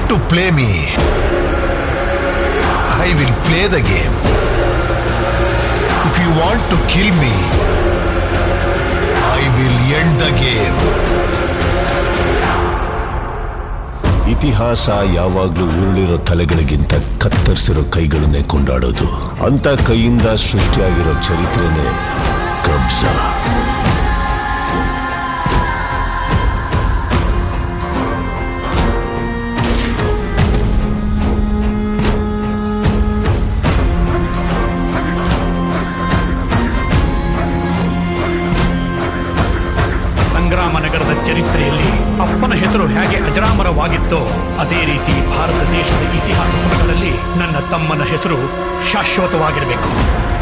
to play me, I will play the game. If you want to kill me, I will end the game. ಇತಿಹಾಸ ಯಾವಾಗ್ಲೂ ಉರುಳಿರೋ ತಲೆಗಳಿಗಿಂತ ಕತ್ತರಿಸಿರೋ ಕೈಗಳನ್ನೇ ಕೊಂಡಾಡೋದು. ಅಂತ ಕೈಯಿಂದ ಸೃಷ್ಟಿಯಾಗಿರೋ ಚರಿತ್ರೆನೇ ಕಬ್ಜಾ. ಸಂಗ್ರಾಮನಗರದ ಚರಿತ್ರೆಯಲ್ಲಿ ಅಪ್ಪನ ಹೆಸರು ಹೇಗೆ ಅಜರಾಮರವಾಗಿತ್ತೋ ಅದೇ ರೀತಿ ಭಾರತ ದೇಶದ ಇತಿಹಾಸ ಪುಟಗಳಲ್ಲಿ ನನ್ನ ತಮ್ಮನ ಹೆಸರು ಶಾಶ್ವತವಾಗಿರಬೇಕು.